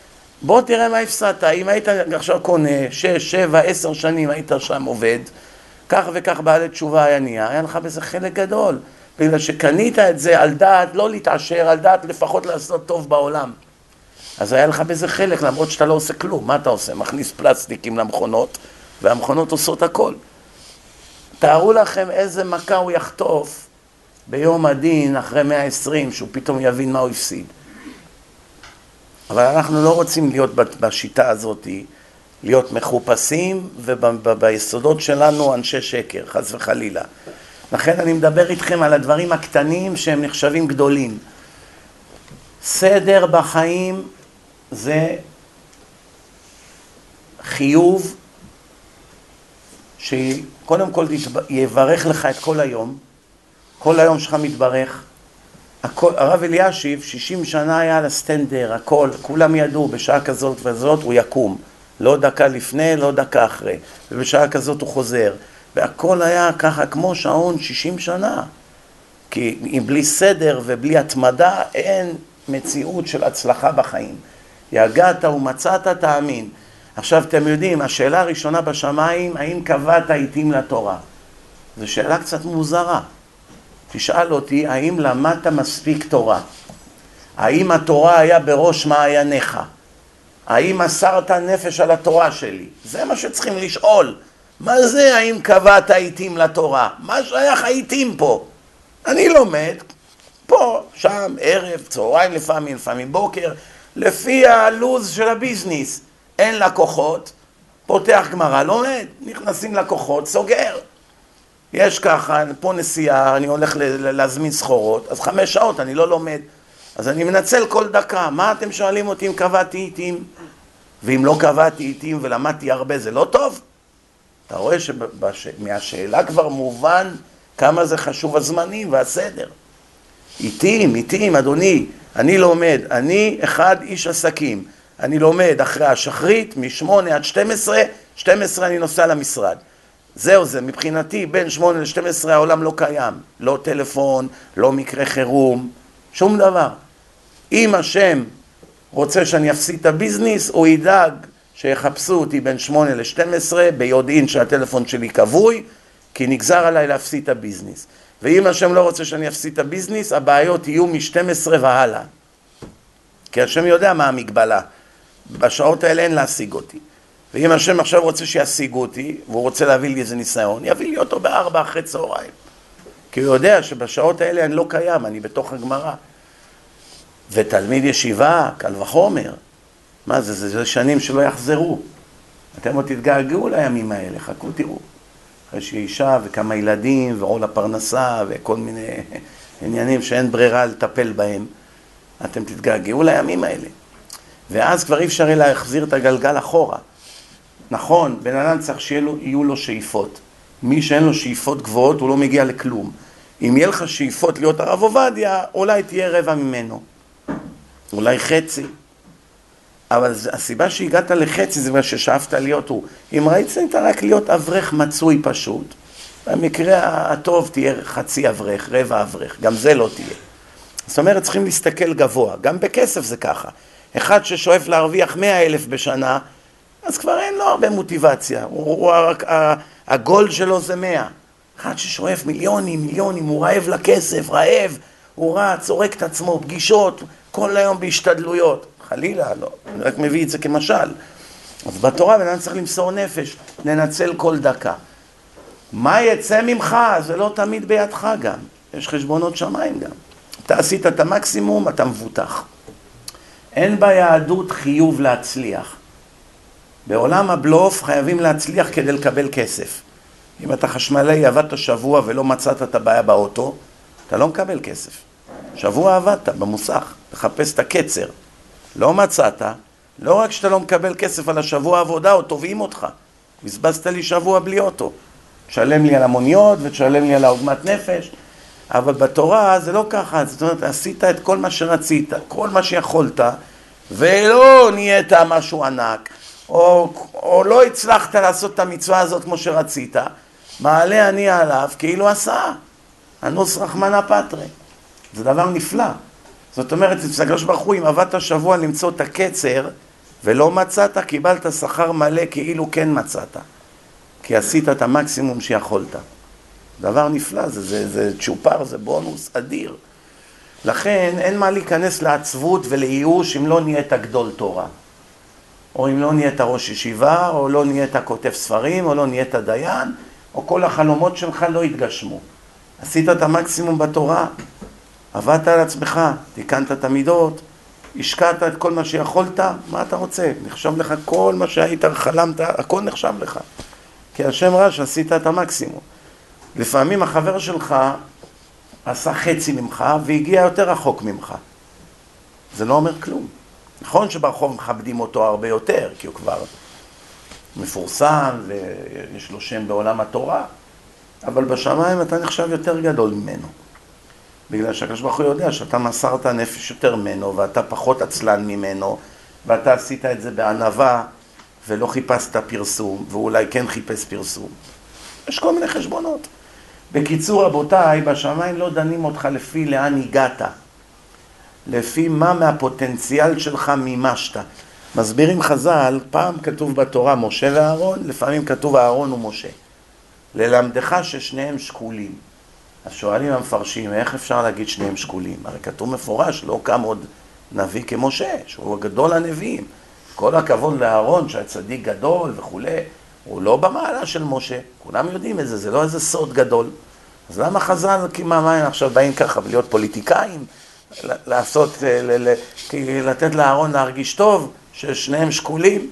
Speaker 1: בוא תראה מה הפסדת, אם היית עכשיו קונה שש, שבע, עשר שנים, היית שם עובד, כך וכך בעלי תשובה היה נהיה, היה לך בזה חלק גדול, בגלל שקנית את זה על דעת לא להתעשר, על דעת לפחות לעשות טוב בעולם. אז היה לך בזה חלק, למרות שאתה לא עושה כלום. מה אתה עושה? מכניס פלסטיקים למכונות, והמכונות עושות הכל. תארו לכם איזה מכה הוא יחטוף ביום הדין אחרי מאה ועשרים, שהוא פתאום יבין מה הוא הפסיד. אבל אנחנו לא רוצים להיות בשיטה הזאת, להיות מחופשים, וביסודות שלנו אנשי שקר, חס וחלילה. לכן אני מדבר איתכם על הדברים הקטנים שהם נחשבים גדולים. סדר בחיים זה חיוב שקודם כל יברך לך את כל היום, כל היום שלך מתברך. הכל, הרב אלישיב שישים שנה היה על הסטנדר, הכל, כולם ידעו בשעה כזאת וזאת הוא יקום, לא דקה לפני, לא דקה אחרי, ובשעה כזאת הוא חוזר, והכל היה ככה כמו שעון שישים שנה, כי אם בלי סדר ובלי התמדה אין מציאות של הצלחה בחיים. יגעת ומצאת תאמין. עכשיו אתם יודעים, השאלה הראשונה בשמיים, האם קבעת עיתים לתורה? זו שאלה קצת מוזרה. תשאל אותי, האם למדת מספיק תורה? האם התורה היה בראש מעייניך? האם מסרת נפש על התורה שלי? זה מה שצריכים לשאול. מה זה האם קבעת עיתים לתורה? מה שייך העיתים פה? אני לומד פה, שם, ערב, צהריים לפעמים, לפעמים בוקר, לפי הלוז של הביזניס. אין לקוחות, פותח גמרא, לומד, נכנסים לקוחות, סוגר. יש ככה, פה נסיעה, אני הולך להזמין סחורות, אז חמש שעות אני לא לומד. אז אני מנצל כל דקה. מה אתם שואלים אותי אם קבעתי עיתים? ואם לא קבעתי עיתים ולמדתי הרבה, זה לא טוב? אתה רואה שמהשאלה כבר מובן כמה זה חשוב הזמנים והסדר. עיתים, עיתים, אדוני, אני לומד, אני אחד איש עסקים. אני לומד אחרי השחרית, משמונה עד שתים עשרה, שתים עשרה אני נוסע למשרד. זהו זה, מבחינתי בין שמונה ל-שתים עשרה העולם לא קיים. לא טלפון, לא מקרה חירום, שום דבר. אם השם רוצה שאני אפסיד את הביזניס, הוא ידאג שיחפשו אותי בין שמונה ל-שתים עשרה, ביודעין שהטלפון שלי כבוי, כי נגזר עליי להפסיד את הביזניס. ואם השם לא רוצה שאני אפסיד את הביזניס, הבעיות יהיו מ-שתים עשרה והלאה. כי השם יודע מה המגבלה. בשעות האלה אין להשיג אותי. ואם השם עכשיו רוצה שישיגו אותי, והוא רוצה להביא לי איזה ניסיון, יביא לי אותו בארבע אחרי צהריים. כי הוא יודע שבשעות האלה אני לא קיים, אני בתוך הגמרא. ותלמיד ישיבה, קל וחומר. מה זה? זה, זה שנים שלא יחזרו. אתם עוד תתגעגעו לימים האלה, חכו תראו. אחרי שאישה וכמה ילדים ועול הפרנסה וכל מיני עניינים שאין ברירה לטפל בהם, אתם תתגעגעו לימים האלה. ואז כבר אי אפשר להחזיר את הגלגל אחורה. נכון, בן אדם צריך שיהיו לו שאיפות. מי שאין לו שאיפות גבוהות, הוא לא מגיע לכלום. אם יהיה לך שאיפות להיות הרב עובדיה, אולי תהיה רבע ממנו. אולי חצי. אבל הסיבה שהגעת לחצי זה מה ששאפת להיות הוא. אם רצית רק להיות אברך מצוי פשוט, במקרה הטוב תהיה חצי אברך, רבע אברך. גם זה לא תהיה. זאת אומרת, צריכים להסתכל גבוה. גם בכסף זה ככה. אחד ששואף להרוויח מאה אלף בשנה, אז כבר אין לו הרבה מוטיבציה. הוא, הוא, הגולד שלו זה מאה. אחד ששואף מיליונים, מיליונים, הוא רעב לכסף, רעב, הוא רץ, צורק את עצמו, פגישות, כל היום בהשתדלויות. חלילה, לא, אני רק מביא את זה כמשל. אז בתורה בן אדם צריך למסור נפש, לנצל כל דקה. מה יצא ממך? זה לא תמיד בידך גם. יש חשבונות שמיים גם. אתה עשית את המקסימום, אתה מבוטח. אין ביהדות חיוב להצליח. בעולם הבלוף חייבים להצליח כדי לקבל כסף. אם אתה חשמלי עבדת שבוע ולא מצאת את הבעיה באוטו, אתה לא מקבל כסף. שבוע עבדת במוסך, תחפש את הקצר. לא מצאת, לא רק שאתה לא מקבל כסף על השבוע העבודה, או תובעים אותך. בזבזת לי שבוע בלי אוטו. תשלם לי על המוניות ותשלם לי על העוגמת נפש. אבל בתורה זה לא ככה, זאת אומרת, עשית את כל מה שרצית, כל מה שיכולת, ולא נהיית משהו ענק, או, או לא הצלחת לעשות את המצווה הזאת כמו שרצית, מעלה אני עליו כאילו עשה. אנוס רחמנא פטרי. זה דבר נפלא. זאת אומרת, אצל הקדוש ברוך הוא, אם עבדת שבוע למצוא את הקצר, ולא מצאת, קיבלת שכר מלא כאילו כן מצאת. כי עשית את המקסימום שיכולת. דבר נפלא, זה, זה, זה צ'ופר, זה בונוס אדיר. לכן אין מה להיכנס לעצבות ולייאוש אם לא נהיית גדול תורה. או אם לא נהיית ראש ישיבה, או לא נהיית כותב ספרים, או לא נהיית דיין, או כל החלומות שלך לא יתגשמו. עשית את המקסימום בתורה, עבדת על עצמך, תיקנת את המידות, השקעת את כל מה שיכולת, מה אתה רוצה? נחשב לך כל מה שהיית חלמת, הכל נחשב לך. כי השם ראה שעשית את המקסימום. לפעמים החבר שלך עשה חצי ממך והגיע יותר רחוק ממך. זה לא אומר כלום. נכון שברחוב מכבדים אותו הרבה יותר, כי הוא כבר מפורסם ויש לו שם בעולם התורה, אבל בשמיים אתה נחשב יותר גדול ממנו. בגלל שהקדוש ברוך הוא יודע שאתה מסרת נפש יותר ממנו, ואתה פחות עצלן ממנו, ואתה עשית את זה בענווה, ולא חיפשת פרסום, ואולי כן חיפש פרסום. יש כל מיני חשבונות. בקיצור, רבותיי, בשמיים לא דנים אותך לפי לאן הגעת, לפי מה מהפוטנציאל שלך מימשת. מסבירים חז"ל, פעם כתוב בתורה משה ואהרון, לפעמים כתוב אהרון ומשה. ללמדך ששניהם שקולים. אז שואלים המפרשים, איך אפשר להגיד שניהם שקולים? הרי כתוב מפורש, לא קם עוד נביא כמשה, שהוא גדול הנביאים. כל הכבוד לאהרון, שהצדיק גדול וכו', הוא לא במעלה של משה. כולם יודעים את זה, זה לא איזה סוד גדול. אז למה חז"ל, כי מה, מה, עכשיו באים ככה, להיות פוליטיקאים? לעשות, ל- ל- לתת לאהרון להרגיש טוב, ששניהם שקולים?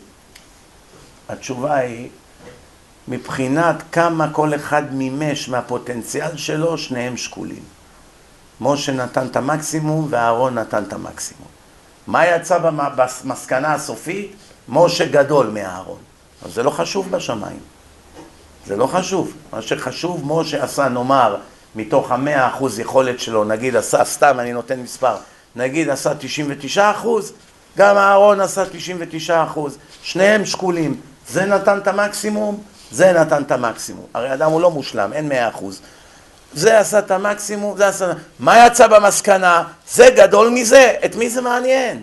Speaker 1: התשובה היא, מבחינת כמה כל אחד מימש מהפוטנציאל שלו, שניהם שקולים. משה נתן את המקסימום ואהרון נתן את המקסימום. מה יצא במסקנה הסופית? משה גדול מאהרון. אז זה לא חשוב בשמיים. זה לא חשוב. מה שחשוב, משה עשה, נאמר, מתוך המאה אחוז יכולת שלו, נגיד עשה, סתם אני נותן מספר, נגיד עשה תשעים ותשעה אחוז, גם אהרון עשה תשעים ותשעה אחוז. שניהם שקולים. זה נתן את המקסימום, זה נתן את המקסימום. הרי אדם הוא לא מושלם, אין מאה אחוז. זה עשה את המקסימום, זה עשה... מה יצא במסקנה? זה גדול מזה. את מי זה מעניין?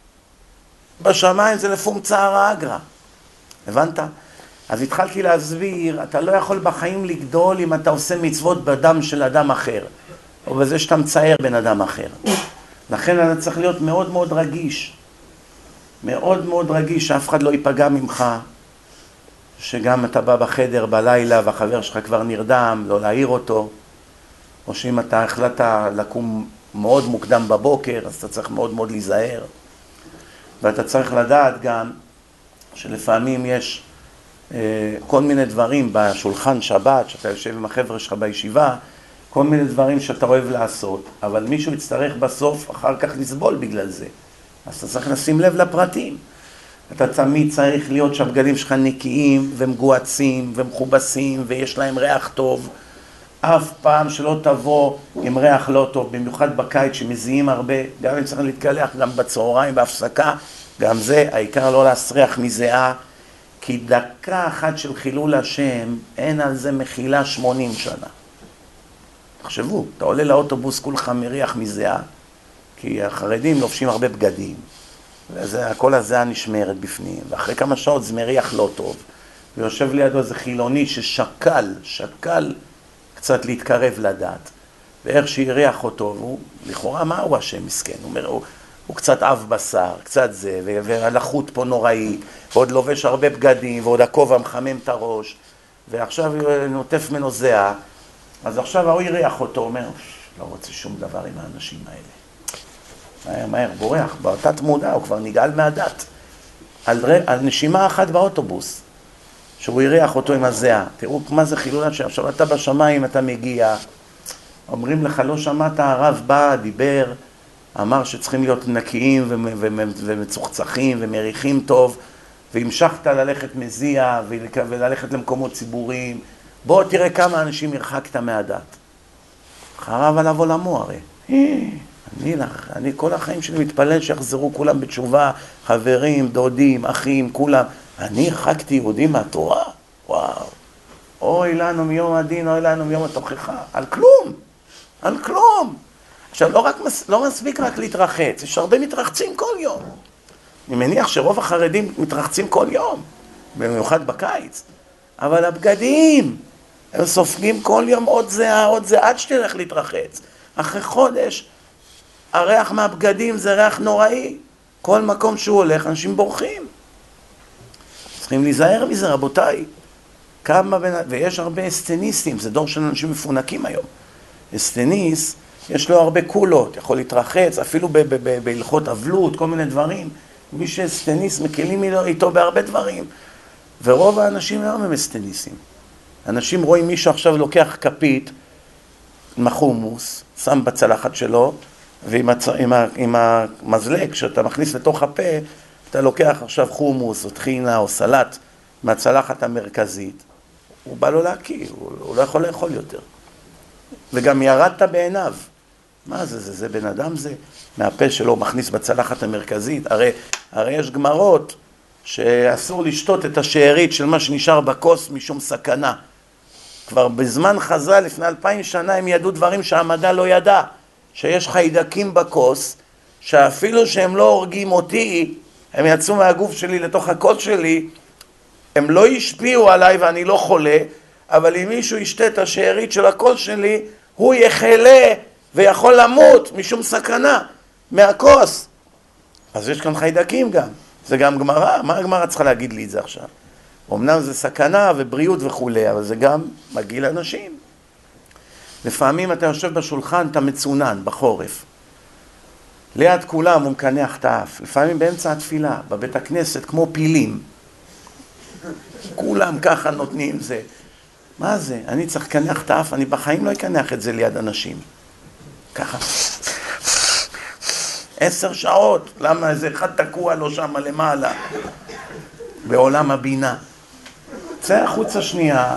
Speaker 1: בשמיים זה לפום צער האגרא. הבנת? אז התחלתי להסביר, אתה לא יכול בחיים לגדול אם אתה עושה מצוות בדם של אדם אחר, או בזה שאתה מצייר בן אדם אחר. לכן אתה צריך להיות מאוד מאוד רגיש. מאוד מאוד רגיש, שאף אחד לא ייפגע ממך. שגם אתה בא בחדר בלילה והחבר שלך כבר נרדם, לא להעיר אותו. או שאם אתה החלטת לקום מאוד מוקדם בבוקר, אז אתה צריך מאוד מאוד להיזהר. ואתה צריך לדעת גם שלפעמים יש אה, כל מיני דברים בשולחן שבת, שאתה יושב עם החבר'ה שלך בישיבה, כל מיני דברים שאתה אוהב לעשות, אבל מישהו יצטרך בסוף אחר כך לסבול בגלל זה. אז אתה צריך לשים לב לפרטים. אתה תמיד צריך להיות שהבגדים שלך נקיים ומגועצים ומחובסים ויש להם ריח טוב. אף פעם שלא תבוא עם ריח לא טוב, במיוחד בקיץ שמזיעים הרבה, גם אם צריך להתקלח, גם בצהריים, בהפסקה, גם זה, העיקר לא להסריח מזיעה, כי דקה אחת של חילול השם, אין על זה מחילה שמונים שנה. תחשבו, אתה עולה לאוטובוס כולך מריח מזיעה, כי החרדים לובשים הרבה בגדים, וכל הזיעה נשמרת בפנים, ואחרי כמה שעות זה מריח לא טוב, ויושב לידו איזה חילוני ששקל, שקל, קצת להתקרב לדעת, ואיך שהריח אותו, והוא, לכאורה מה הוא השם מסכן? הוא אומר, הוא, הוא קצת אב בשר, קצת זה, והלחות פה נוראי, ועוד לובש הרבה בגדים, ועוד הכובע מחמם את הראש, ועכשיו נוטף ממנו זיעה, אז עכשיו הוא הריח אותו, אומר, לא רוצה שום דבר עם האנשים האלה. מהר, מהר, בורח, בתת מודע, הוא כבר נגעל מהדת, על, על נשימה אחת באוטובוס. שהוא יריח אותו עם הזיעה. תראו מה זה חילול השם. עכשיו אתה בשמיים, אתה מגיע, אומרים לך, לא שמעת, הרב בא, דיבר, אמר שצריכים להיות נקיים ומצוחצחים ומריחים טוב, והמשכת ללכת מזיע וללכת למקומות ציבוריים. בוא תראה כמה אנשים הרחקת מהדת. חרב עליו עולמו הרי. אני, אני כל החיים שלי מתפלל שיחזרו כולם בתשובה, חברים, דודים, אחים, כולם. אני הרחקתי יהודים מהתורה? וואו. אוי לנו מיום הדין, אוי לנו מיום התוכחה. על כלום. על כלום. עכשיו, לא, רק, לא מספיק רק להתרחץ, יש הרבה מתרחצים כל יום. אני מניח שרוב החרדים מתרחצים כל יום, במיוחד בקיץ. אבל הבגדים, הם סופגים כל יום עוד זהה, עוד זהה, עד שתלך להתרחץ. אחרי חודש, הריח מהבגדים זה ריח נוראי. כל מקום שהוא הולך, אנשים בורחים. צריכים להיזהר מזה, רבותיי. כמה בין... ויש הרבה אסטניסטים, זה דור של אנשים מפונקים היום. אסטניסט, יש לו הרבה קולות, יכול להתרחץ, אפילו בהלכות אבלות, כל מיני דברים. מי שאסטניסט, מקלים איתו בהרבה דברים. ורוב האנשים היום הם אסטניסטים. אנשים רואים מישהו עכשיו לוקח כפית, מחומוס, שם בצלחת שלו, ועם הצ... עם ה... עם המזלג שאתה מכניס לתוך הפה, אתה לוקח עכשיו חומוס או טחינה או סלט מהצלחת המרכזית, הוא בא לו להקיא, הוא, הוא לא יכול לאכול יותר. וגם ירדת בעיניו. מה זה, זה, זה בן אדם זה? מהפה שלו מכניס בצלחת המרכזית. הרי, הרי יש גמרות שאסור לשתות את השארית של מה שנשאר בכוס משום סכנה. כבר בזמן חז"ל, לפני אלפיים שנה, הם ידעו דברים שהמדע לא ידע. שיש חיידקים בכוס, שאפילו שהם לא הורגים אותי, הם יצאו מהגוף שלי לתוך הכוס שלי, הם לא ישפיעו עליי ואני לא חולה, אבל אם מישהו ישתה את השארית של הכוס שלי, הוא יחלה ויכול למות משום סכנה מהכוס. אז יש כאן חיידקים גם. זה גם גמרא. מה הגמרא צריכה להגיד לי את זה עכשיו? אמנם זה סכנה ובריאות וכו', אבל זה גם מגיע לאנשים. לפעמים אתה יושב בשולחן, אתה מצונן בחורף. ליד כולם הוא מקנח את האף. לפעמים באמצע התפילה, בבית הכנסת, כמו פילים. כולם ככה נותנים זה. מה זה? אני צריך לקנח את האף, אני בחיים לא אקנח את זה ליד אנשים. ככה. עשר שעות. למה? איזה אחד תקוע לו שם למעלה. בעולם הבינה. צא החוצה שנייה.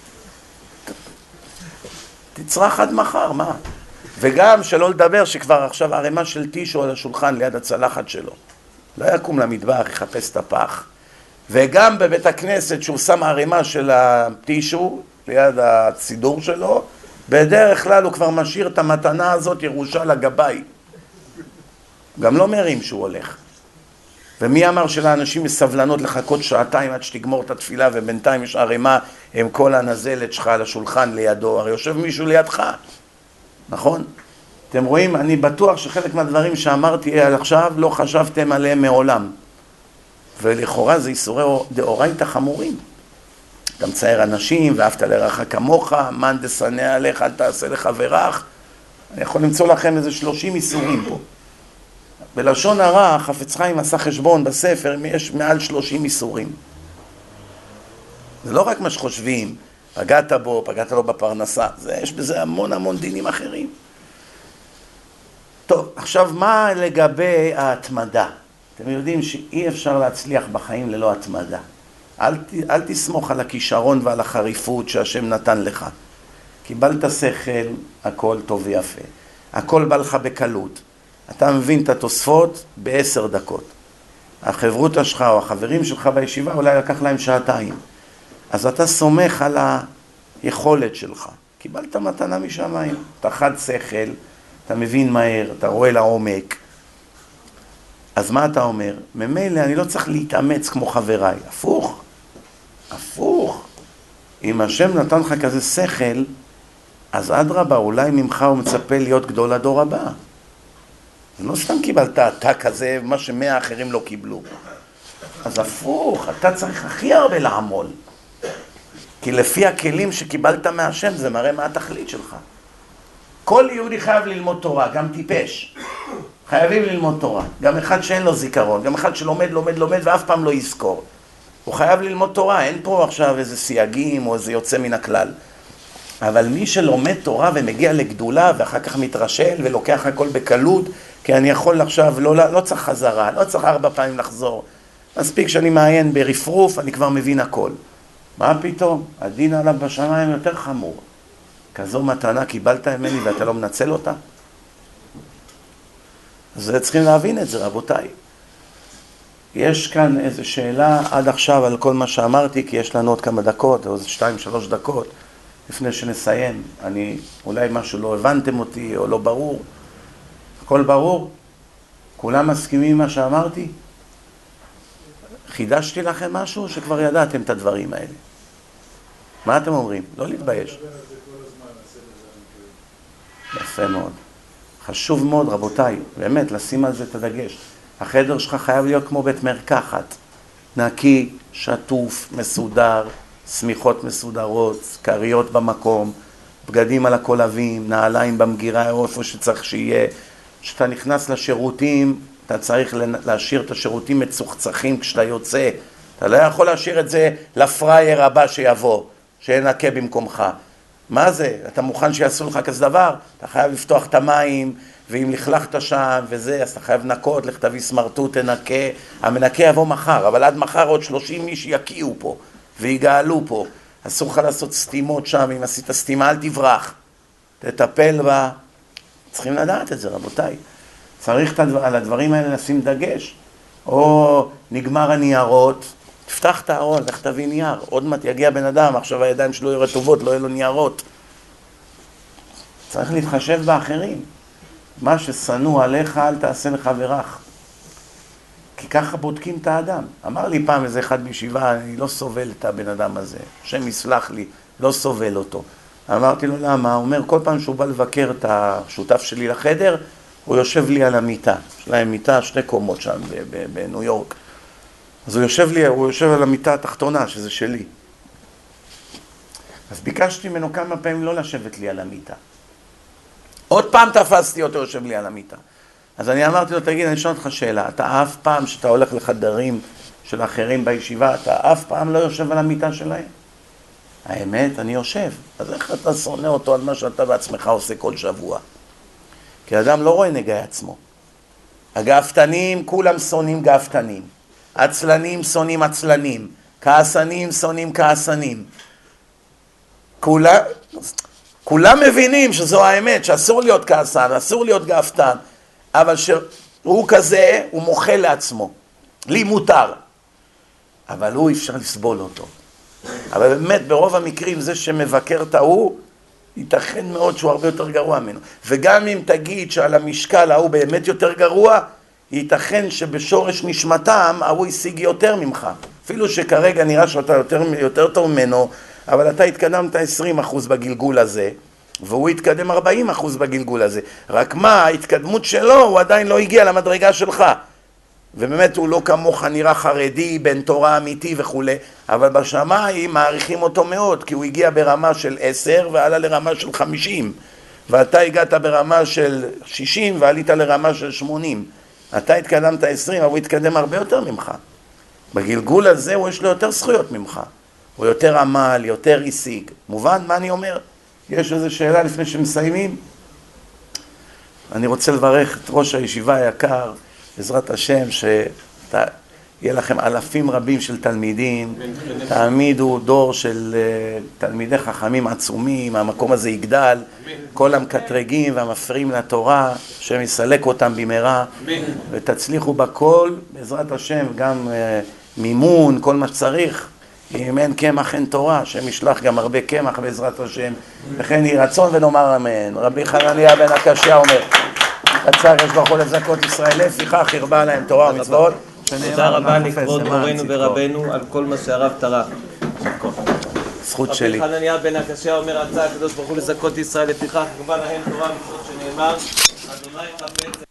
Speaker 1: תצרח עד מחר, מה? וגם שלא לדבר שכבר עכשיו ערימה של טישו על השולחן ליד הצלחת שלו. לא יקום למטבח, יחפש את הפח. וגם בבית הכנסת שהוא שם ערימה של הטישו ליד הסידור שלו, בדרך כלל הוא כבר משאיר את המתנה הזאת ירושה לגבי. גם לא מרים שהוא הולך. ומי אמר שלאנשים יש סבלנות לחכות שעתיים עד שתגמור את התפילה ובינתיים יש ערימה עם כל הנזלת שלך על השולחן לידו, הרי יושב מישהו לידך, נכון? אתם רואים, אני בטוח שחלק מהדברים שאמרתי עד עכשיו לא חשבתם עליהם מעולם, ולכאורה זה איסורי דאורייתא חמורים. גם צייר אנשים, ואהבת לרעך כמוך, מאן דשנא עליך אל תעשה לחברך. אני יכול למצוא לכם איזה שלושים איסורים פה. בלשון הרע, חפץ חיים עשה חשבון בספר, יש מעל שלושים איסורים. זה לא רק מה שחושבים, פגעת בו, פגעת לו בפרנסה, זה, יש בזה המון המון דינים אחרים. טוב, עכשיו מה לגבי ההתמדה? אתם יודעים שאי אפשר להצליח בחיים ללא התמדה. אל, אל תסמוך על הכישרון ועל החריפות שהשם נתן לך. קיבלת שכל, הכל טוב ויפה. הכל בא לך בקלות. אתה מבין את התוספות בעשר דקות. החברות שלך או החברים שלך בישיבה אולי לקח להם שעתיים. אז אתה סומך על היכולת שלך. קיבלת מתנה משמיים. אתה חד שכל, אתה מבין מהר, אתה רואה לעומק. אז מה אתה אומר? ממילא אני לא צריך להתאמץ כמו חבריי. הפוך. הפוך. אם השם נתן לך כזה שכל, אז אדרבה, אולי ממך הוא מצפה להיות גדול הדור הבא. לא סתם קיבלת אתה כזה, מה שמאה אחרים לא קיבלו. אז הפוך, אתה צריך הכי הרבה לעמול. כי לפי הכלים שקיבלת מהשם, זה מראה מה התכלית שלך. כל יהודי חייב ללמוד תורה, גם טיפש. חייבים ללמוד תורה. גם אחד שאין לו זיכרון, גם אחד שלומד, לומד, לומד, ואף פעם לא יזכור. הוא חייב ללמוד תורה, אין פה עכשיו איזה סייגים או איזה יוצא מן הכלל. אבל מי שלומד תורה ומגיע לגדולה ואחר כך מתרשל ולוקח הכל בקלות, כי אני יכול עכשיו, לא, לא צריך חזרה, לא צריך ארבע פעמים לחזור. מספיק שאני מעיין ברפרוף, אני כבר מבין הכל. מה פתאום? הדין עליו בשמיים יותר חמור. כזו מתנה קיבלת ממני ואתה לא מנצל אותה? אז צריכים להבין את זה, רבותיי. יש כאן איזו שאלה עד עכשיו על כל מה שאמרתי, כי יש לנו עוד כמה דקות, או איזה שתיים, שלוש דקות, לפני שנסיים. אני, אולי משהו לא הבנתם אותי, או לא ברור. הכל ברור? כולם מסכימים עם מה שאמרתי? חידשתי לכם משהו שכבר ידעתם את הדברים האלה. מה אתם אומרים? לא להתבייש. יפה מאוד. חשוב מאוד, רבותיי, באמת, לשים על זה את הדגש. החדר שלך חייב להיות כמו בית מרקחת. נקי, שטוף, מסודר, סמיכות מסודרות, קריות במקום, בגדים על הקולבים, נעליים במגירה, איפה שצריך שיהיה. כשאתה נכנס לשירותים, אתה צריך להשאיר את השירותים מצוחצחים כשאתה יוצא. אתה לא יכול להשאיר את זה לפרייר הבא שיבוא, שינקה במקומך. מה זה? אתה מוכן שיעשו לך כזה דבר? אתה חייב לפתוח את המים, ואם לכלכת שם וזה, אז אתה חייב לנקות, לך תביא סמרטוט, תנקה. המנקה יבוא מחר, אבל עד מחר עוד שלושים איש יקיעו פה, ויגאלו פה. אסור לך לעשות סתימות שם, אם עשית סתימה, אל תברח. תטפל בה. צריכים לדעת את זה, רבותיי. צריך על הדברים האלה לשים דגש. או נגמר הניירות, תפתח את הארון, לך תביא נייר. עוד מעט יגיע בן אדם, עכשיו הידיים שלו יהיו רטובות, לא יהיו לו ניירות. צריך להתחשב באחרים. מה ששנוא עליך, אל תעשה לחברך. כי ככה בודקים את האדם. אמר לי פעם איזה אחד בישיבה, אני לא סובל את הבן אדם הזה. השם יסלח לי, לא סובל אותו. אמרתי לו, למה? הוא אומר, כל פעם שהוא בא לבקר את השותף שלי לחדר, הוא יושב לי על המיטה. יש להם מיטה, שתי קומות שם בניו יורק. אז הוא יושב לי, הוא יושב על המיטה התחתונה, שזה שלי. אז ביקשתי ממנו כמה פעמים לא לשבת לי על המיטה. עוד פעם תפסתי אותו, יושב לי על המיטה. אז אני אמרתי לו, תגיד, אני שואל אותך שאלה, אתה אף פעם שאתה הולך לחדרים של אחרים בישיבה, אתה אף פעם לא יושב על המיטה שלהם? האמת, אני יושב. אז איך אתה שונא אותו על מה שאתה בעצמך עושה כל שבוע? כי אדם לא רואה נגעי עצמו. הגאפתנים, כולם שונאים גאפתנים. עצלנים שונאים עצלנים. כעסנים שונאים כעסנים. כולם, כולם מבינים שזו האמת, שאסור להיות כעסן, אסור להיות גאפתן. אבל שהוא כזה, הוא מוכל לעצמו. לי מותר. אבל הוא אפשר לסבול אותו. אבל באמת, ברוב המקרים, זה שמבקר את ההוא, ייתכן מאוד שהוא הרבה יותר גרוע ממנו. וגם אם תגיד שעל המשקל ההוא באמת יותר גרוע, ייתכן שבשורש נשמתם, ההוא ישיג יותר ממך. אפילו שכרגע נראה שאתה יותר, יותר טוב ממנו, אבל אתה התקדמת עשרים אחוז בגלגול הזה, והוא התקדם ארבעים אחוז בגלגול הזה. רק מה, ההתקדמות שלו, הוא עדיין לא הגיע למדרגה שלך. ובאמת הוא לא כמוך נראה חרדי, בן תורה אמיתי וכו', אבל בשמיים מעריכים אותו מאוד, כי הוא הגיע ברמה של עשר ועלה לרמה של חמישים, ואתה הגעת ברמה של שישים ועלית לרמה של שמונים. אתה התקדמת עשרים, אבל הוא התקדם הרבה יותר ממך. בגלגול הזה הוא יש לו יותר זכויות ממך. הוא יותר עמל, יותר הישיג. מובן מה אני אומר? יש איזו שאלה לפני שמסיימים? אני רוצה לברך את ראש הישיבה היקר, בעזרת השם, שיהיה לכם אלפים רבים של תלמידים, תעמידו דור של תלמידי חכמים עצומים, המקום הזה יגדל, כל המקטרגים והמפריעים לתורה, השם יסלק אותם במהרה, ותצליחו בכל, בעזרת השם, גם מימון, כל מה שצריך, אם אין קמח אין תורה, השם ישלח גם הרבה קמח בעזרת השם, וכן יהי רצון ונאמר אמן. רבי חנניה בן הקשיא אומר, קצר יש בכל לזכות ישראל, לפיכך הרבה להם תורה ומצוות.
Speaker 3: תודה רבה לכבוד מורנו ורבנו על כל מה שהרב טרח.
Speaker 1: זכות שלי.
Speaker 3: רבי חנניה בן הקשיא אומר, רצה הקדוש ברוך הוא לזכות ישראל, לפיכך הרבה להם תורה ומצוות, שנאמר, אדוני חפץ